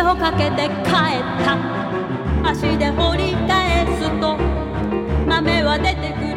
をかけて帰った足で掘り返すと豆は出てくる